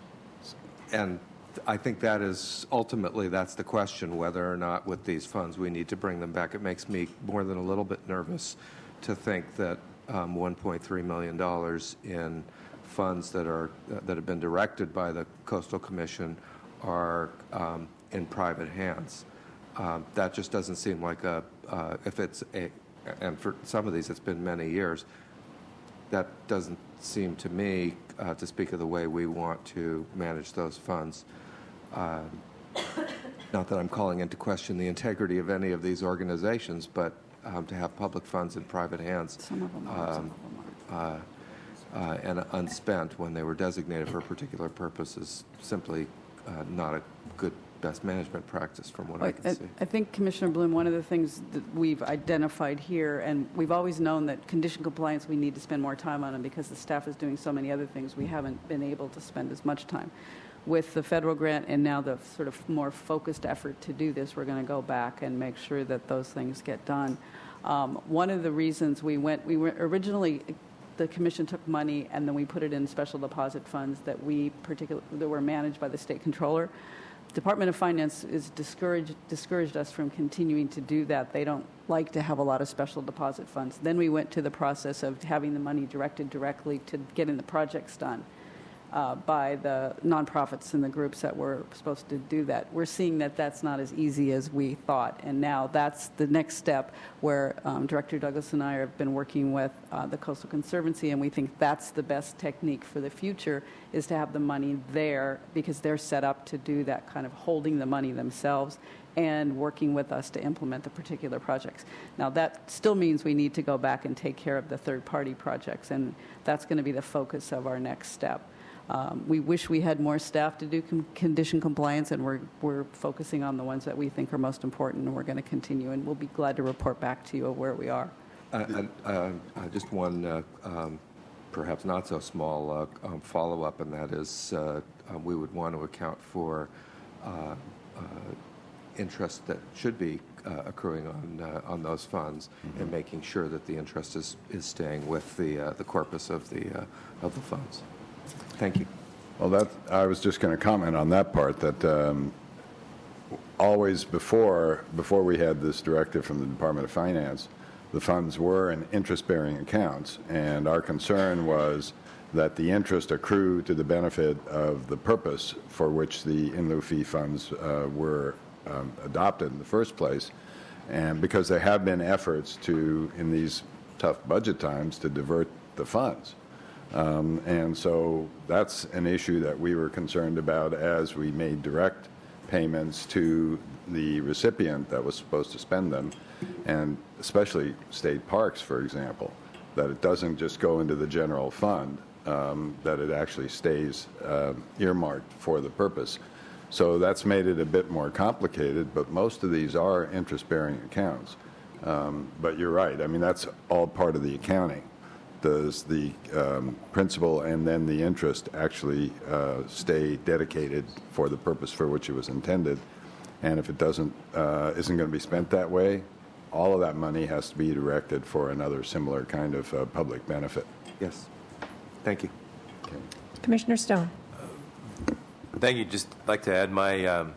And I think that is ultimately, that's the question, whether or not with these funds we need to bring them back. It makes me more than a little bit nervous to think that um, one point three million dollars in funds that are uh, that have been directed by the Coastal Commission are um, in private hands. Um, that just doesn't seem like a, uh, if it's a, and for some of these it's been many years, that doesn't seem to me uh, to speak of the way we want to manage those funds. Uh, not that I'm calling into question the integrity of any of these organizations, but um, to have public funds in private hands Some of them are, some um, of them aren't. uh, uh, and unspent when they were designated for a particular purpose is simply uh, not a good best management practice from what I can I, see. I think, Commissioner Bloom, one of the things that we've identified here, and we've always known that condition compliance, we need to spend more time on them because the staff is doing so many other things, we haven't been able to spend as much time. With the federal grant and now the sort of more focused effort to do this, we're going to go back and make sure that those things get done. Um, one of the reasons we went, we were originally, the commission took money and then we put it in special deposit funds that we particular that were managed by the state controller. Department of Finance is discouraged discouraged us from continuing to do that. They don't like to have a lot of special deposit funds. Then we went to the process of having the money directed directly to getting the projects done uh, by the nonprofits and the groups that were supposed to do that. We're seeing that that's not as easy as we thought, and now that's the next step where um, Director Douglas and I have been working with uh, the Coastal Conservancy, and we think that's the best technique for the future, is to have the money there because they're set up to do that kind of holding the money themselves and working with us to implement the particular projects. Now, that still means we need to go back and take care of the third-party projects, and that's going to be the focus of our next step. Um, we wish we had more staff to do com- condition compliance, and we're, we're focusing on the ones that we think are most important, and we're going to continue, and we'll be glad to report back to you of where we are. Uh, and, uh, uh, just one, uh, um, perhaps not so small uh, um, follow-up, and that is uh, uh, we would want to account for uh, uh, interest that should be uh, accruing on uh, on those funds, mm-hmm. and making sure that the interest is, is staying with the uh, the corpus of the uh, of the funds. Thank you. Well, that I was just going to comment on that part, that um, always before before we had this directive from the Department of Finance, the funds were in interest-bearing accounts, and our concern was that the interest accrue to the benefit of the purpose for which the in lieu fee funds uh, were um, adopted in the first place, and because there have been efforts to, in these tough budget times, to divert the funds. Um, and so that's an issue that we were concerned about as we made direct payments to the recipient that was supposed to spend them, and especially state parks, for example, that it doesn't just go into the general fund, um, that it actually stays uh, earmarked for the purpose. So that's made it a bit more complicated, but most of these are interest-bearing accounts. Um, but you're right. I mean, that's all part of the accounting. Does the um, principal and then the interest actually uh, stay dedicated for the purpose for which it was intended? And if it doesn't, uh, isn't going to be spent that way, all of that money has to be directed for another similar kind of uh, public benefit. Yes. Thank you. Okay. Commissioner Stone. Thank you. Just like to add my um,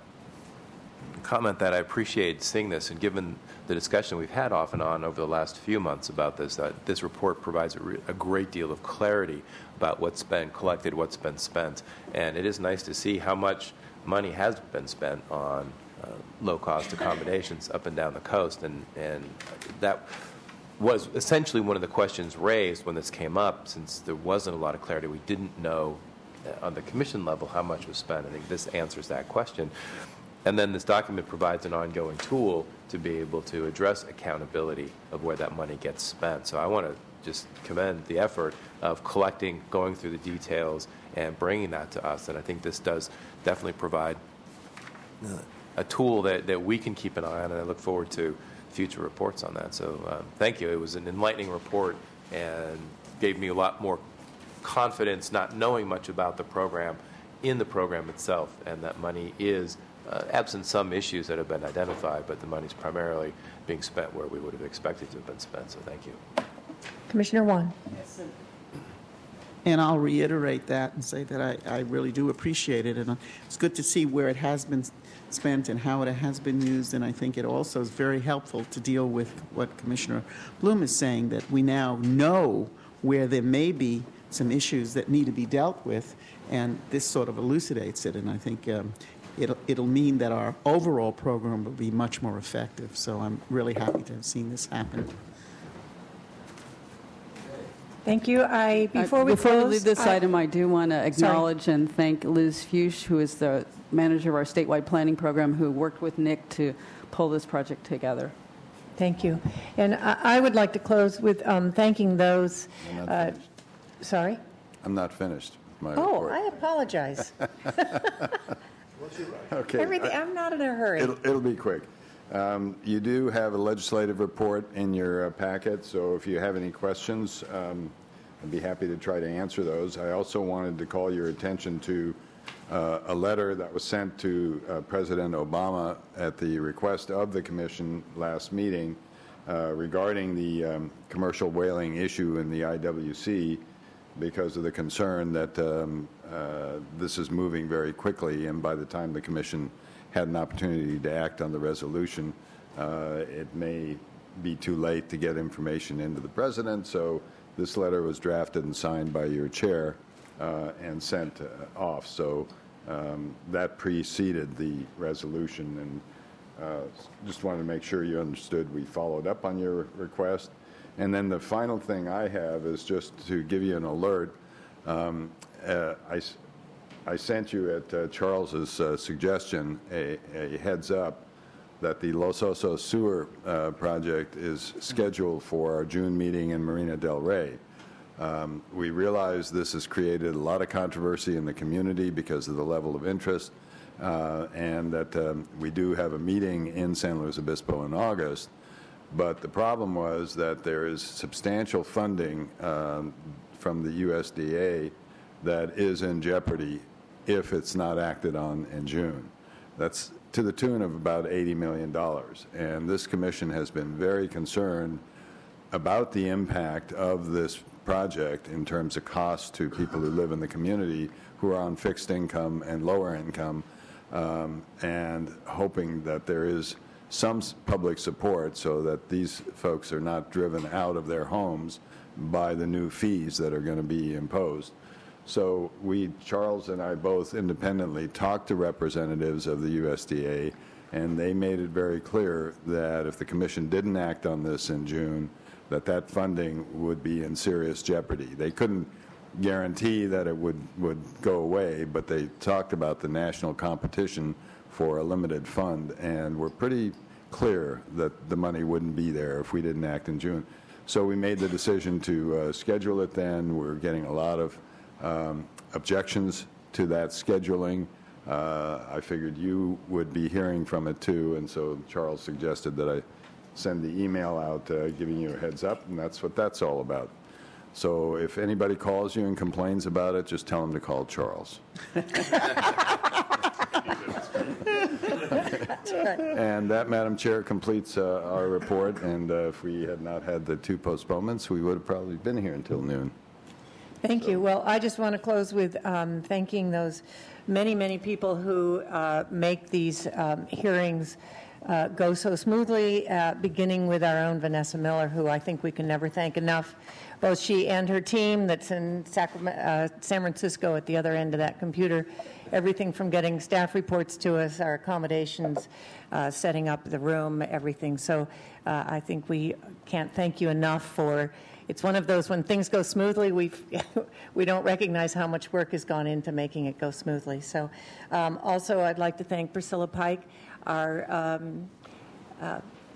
comment that I appreciate seeing this, and given the discussion we've had off and on over the last few months about this, uh, this report provides a, re- a great deal of clarity about what's been collected, what's been spent, and it is nice to see how much money has been spent on uh, low-cost accommodations up and down the coast, and, and that was essentially one of the questions raised when this came up, since there wasn't a lot of clarity. We didn't know uh, on the commission level how much was spent. I think this answers that question. And then this document provides an ongoing tool to be able to address accountability of where that money gets spent. So I want to just commend the effort of collecting, going through the details, and bringing that to us. And I think this does definitely provide a tool that, that we can keep an eye on, and I look forward to future reports on that. So um, thank you. It was an enlightening report and gave me a lot more confidence, not knowing much about the program, in the program itself, and that money is, uh, absent some issues that have been identified, but the money is primarily being spent where we would have expected to have been spent. So thank you. Commissioner Wan. Yes, and I'll reiterate that and say that I, I really do appreciate it. And it's good to see where it has been spent and how it has been used. And I think it also is very helpful to deal with what Commissioner Bloom is saying, that we now know where there may be some issues that need to be dealt with. And this sort of elucidates it. And I think um, it'll, it'll mean that our overall program will be much more effective. So I'm really happy to have seen this happen. Thank you. I before we before close, we leave this I, item, I do want to acknowledge sorry. and thank Liz Fuchs, who is the manager of our statewide planning program, who worked with Nick to pull this project together. Thank you. And I, I would like to close with um, thanking those. Uh, sorry? I'm not finished with my oh, report. I apologize. Okay. Everything, I'm not in a hurry. It'll, it'll be quick. Um, you do have a legislative report in your uh, packet, so if you have any questions, um, I'd be happy to try to answer those. I also wanted to call your attention to uh, a letter that was sent to uh, President Obama at the request of the Commission last meeting uh, regarding the um, commercial whaling issue in the I W C, because of the concern that um, uh, this is moving very quickly, and by the time the Commission had an opportunity to act on the resolution, uh, it may be too late to get information into the President. So this letter was drafted and signed by your chair uh, and sent uh, off. So um, that preceded the resolution, and uh, just wanted to make sure you understood we followed up on your request. And then the final thing I have is just to give you an alert. Um, uh, I, I sent you at uh, Charles's uh, suggestion a, a heads up that the Los Osos sewer uh, project is scheduled for our June meeting in Marina del Rey. Um, we realize this has created a lot of controversy in the community because of the level of interest, uh, and that um, we do have a meeting in San Luis Obispo in August. But the problem was that there is substantial funding um, from the U S D A that is in jeopardy if it's not acted on in June. That's to the tune of about eighty million dollars. And this commission has been very concerned about the impact of this project in terms of cost to people who live in the community who are on fixed income and lower income, um, and hoping that there is some public support so that these folks are not driven out of their homes by the new fees that are going to be imposed. So we, Charles and I both independently talked to representatives of the U S D A, and they made it very clear that if the Commission didn't act on this in June, that that funding would be in serious jeopardy. They couldn't guarantee that it would, would go away, but they talked about the national competition for a limited fund, and we're pretty clear that the money wouldn't be there if we didn't act in June. So we made the decision to uh, schedule it then. We're getting a lot of um, objections to that scheduling. Uh, I figured you would be hearing from it too, and so Charles suggested that I send the email out uh, giving you a heads up, and that's what that's all about. So if anybody calls you and complains about it, just tell them to call Charles. And that, Madam Chair, completes uh, our report, and uh, if we had not had the two postponements, we would have probably been here until noon. Thank you. Well, I just want to close with um, thanking those many, many people who uh, make these um, hearings uh, go so smoothly, uh, beginning with our own Vanessa Miller, who I think we can never thank enough both she and her team that's in Sacramento, uh, San Francisco at the other end of that computer. Everything from getting staff reports to us, our accommodations, uh, setting up the room, everything. So uh, I think we can't thank you enough for, it's one of those when things go smoothly, we we don't recognize how much work has gone into making it go smoothly. So um, also I'd like to thank Priscilla Pike, our um, uh,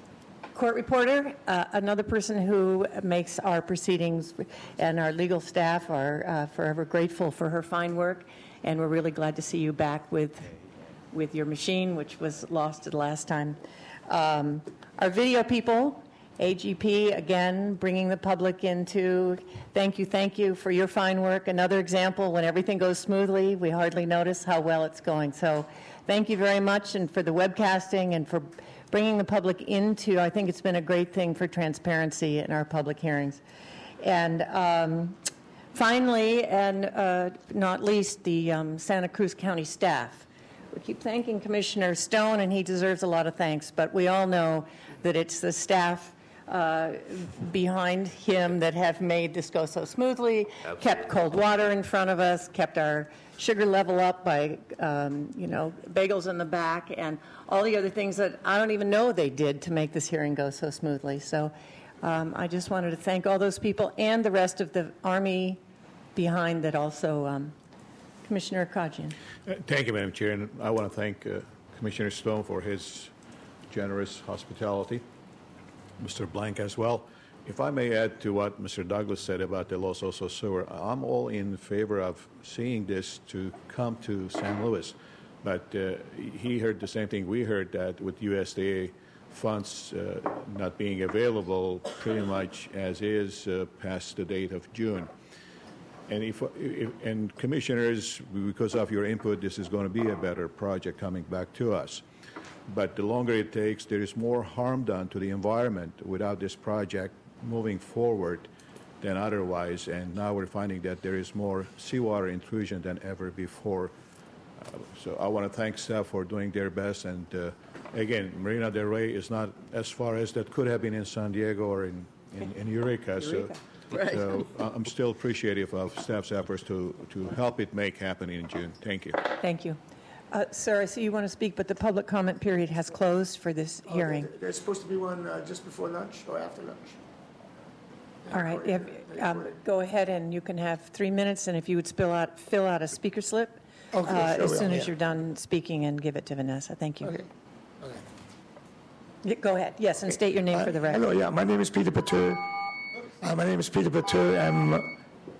court reporter, uh, another person who makes our proceedings, and our legal staff are uh, forever grateful for her fine work. And we're really glad to see you back with with your machine, which was lost the last time. Um, our video people, A G P, again, bringing the public into, thank you, thank you for your fine work. Another example, when everything goes smoothly, we hardly notice how well it's going. So thank you very much, and for the webcasting and for bringing the public into, I think it's been a great thing for transparency in our public hearings. And um, finally, and uh, not least, the um, Santa Cruz County staff. We keep thanking Commissioner Stone, and he deserves a lot of thanks, but we all know that it's the staff uh, behind him that have made this go so smoothly, Absolutely. Kept cold water in front of us, kept our sugar level up by, um, you know, bagels in the back, and all the other things that I don't even know they did to make this hearing go so smoothly. So um, I just wanted to thank all those people and the rest of the Army behind that also. Um, Commissioner Kajian. Uh, thank you, Madam Chair, and I want to thank uh, Commissioner Stone for his generous hospitality, Mister Blank as well. If I may add to what Mister Douglas said about the Los Osos sewer, I'm all in favor of seeing this to come to San Luis, but uh, he heard the same thing we heard, that with U S D A funds uh, not being available pretty much as is uh, past the date of June. And, if, if, and commissioners, because of your input, this is going to be a better project coming back to us. But the longer it takes, there is more harm done to the environment without this project moving forward than otherwise. And now we're finding that there is more seawater intrusion than ever before. Uh, so I want to thank staff for doing their best. And uh, again, Marina del Rey is not as far as that could have been in San Diego or in, in, in Eureka. So. Right. So uh, I'm still appreciative of staff's efforts to, to help it make happen in June. Thank you. Thank you. Uh, sir, I see you want to speak, but the public comment period has closed for this oh, hearing. There, there's supposed to be one uh, just before lunch or after lunch. All right. If, um, go ahead, and you can have three minutes, and if you would spill out, fill out a speaker slip okay, uh, sure as soon will, as yeah. you're done speaking, and give it to Vanessa. Thank you. Okay. Okay. Go ahead. Yes, and state your name uh, for the record. Hello, yeah. My name is Peter Pateur. Uh, my name is Peter Pateur. I'm...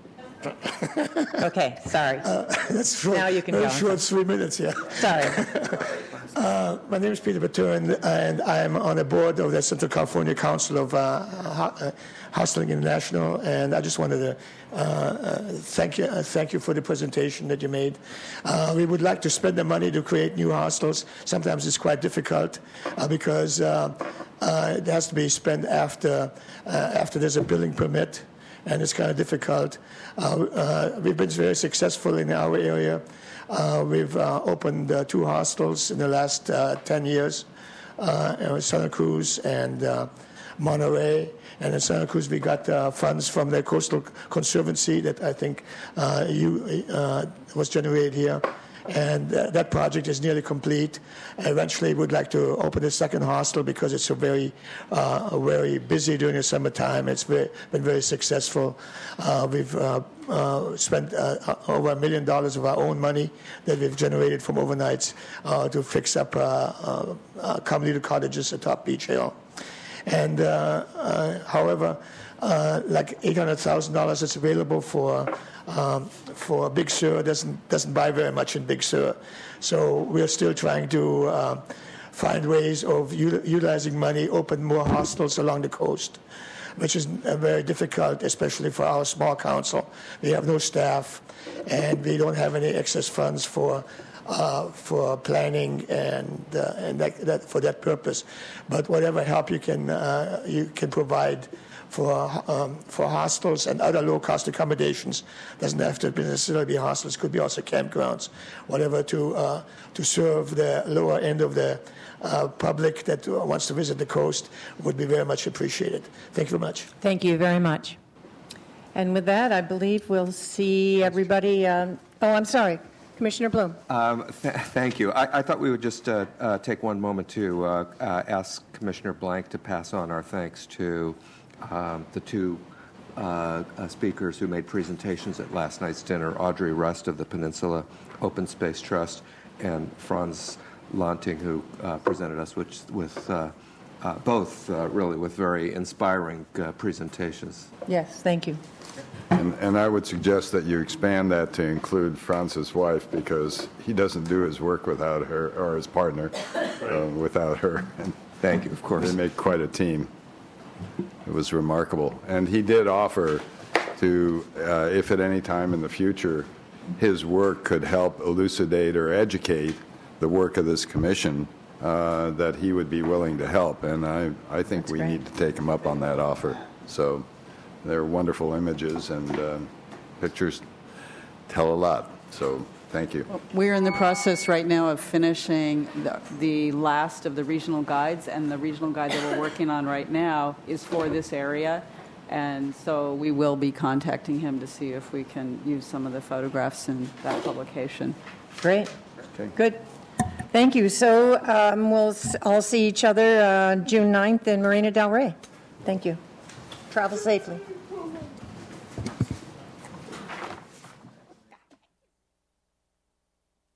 okay, sorry. Uh, that's short, now you can very go. short, three minutes, yeah. Sorry. uh, my name is Peter Pateur, and, and I'm on the board of the Central California Council of uh, Ho- Hosteling International, and I just wanted to uh, uh, thank you, uh, thank you for the presentation that you made. Uh, we would like to spend the money to create new hostels. Sometimes it's quite difficult uh, because uh, uh, it has to be spent after uh, after there's a building permit, and it's kind of difficult. Uh, uh, we've been very successful in our area. Uh, we've uh, opened uh, two hostels in the last uh, ten years, uh, in Santa Cruz and uh, Monterey. And in Santa Cruz, we got uh, funds from the Coastal Conservancy that I think uh, you, uh, was generated here. And uh, that project is nearly complete. Eventually, we'd like to open a second hostel because it's a very, uh, very busy during the summertime. It's very, been very successful. Uh, we've uh, uh, spent uh, over a million dollars of our own money that we've generated from overnights uh, to fix up uh, uh, uh, Carmelita cottages atop Beach Hill. And uh, uh, however, uh, like eight hundred thousand dollars is available for um, for Big Sur. Doesn't doesn't buy very much in Big Sur, so we're still trying to uh, find ways of u- utilizing money, open more hostels along the coast, which is uh, very difficult, especially for our small council. We have no staff, and we don't have any excess funds for. Uh, for planning and uh, and that, that for that purpose, but whatever help you can uh, you can provide for um, for hostels and other low-cost accommodations, doesn't have to necessarily be hostels. Could be also campgrounds, whatever to uh, to serve the lower end of the uh, public that wants to visit the coast would be very much appreciated. Thank you very much. Thank you very much. And with that, I believe we'll see everybody. Um, oh, I'm sorry. Commissioner Bloom. Um, th- thank you. I-, I thought we would just uh, uh, take one moment to uh, uh, ask Commissioner Blank to pass on our thanks to um, the two uh, uh, speakers who made presentations at last night's dinner, Audrey Rust of the Peninsula Open Space Trust and Franz Lanting, who uh, presented us with, with uh, uh, both uh, really with very inspiring uh, presentations. Yes, thank you. And, and I would suggest that you expand that to include Franz's wife, because he doesn't do his work without her, or his partner uh, without her. And thank you, of course. They make quite a team. It was remarkable. And he did offer to, uh, if at any time in the future his work could help elucidate or educate the work of this commission, uh, that he would be willing to help. And I, I think That's we great. need to take him up on that offer. So they're wonderful images, and uh, pictures tell a lot. So thank you. We're in the process right now of finishing the, the last of the regional guides, and the regional guide that we're working on right now is for this area. And so we will be contacting him to see if we can use some of the photographs in that publication. Great. Okay. Good. Thank you. So um, we'll s- all see each other uh, June ninth in Marina Del Rey. Thank you. Travel safely.